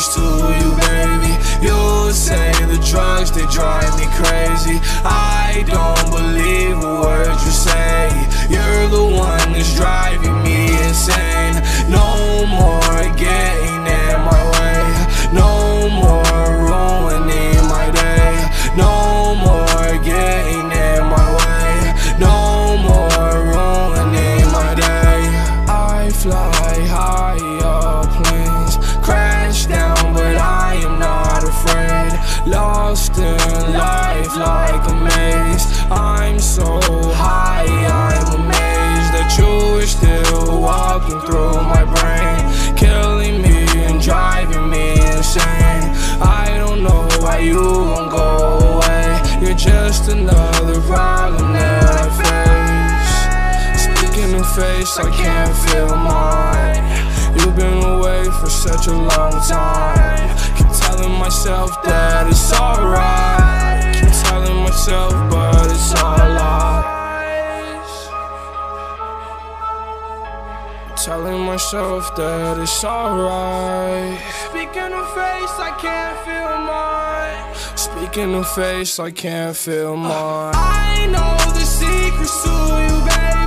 secrets to you, baby. You say the drugs, they drive me crazy. I don't believe a word you say. You're the one that's driving me insane. No more getting in my way. No more ruining my day. No more getting in my way. No more ruining my day. I fly high up planes, crash down, but I am not afraid. Lost in life like a maze. I'm so high, I'm amazed that you are still walking through my brain, killing me and driving me insane. I don't know why you won't go away. You're just another problem that I face. Speaking in face, I can't feel mine. You've been away for such a long time. Keep telling myself that it's alright. Keep telling myself, but it's all lies. Telling myself that it's alright. Speaking in face, I can't feel mine. Speaking in face, I can't feel mine. I know the secrets to you, baby.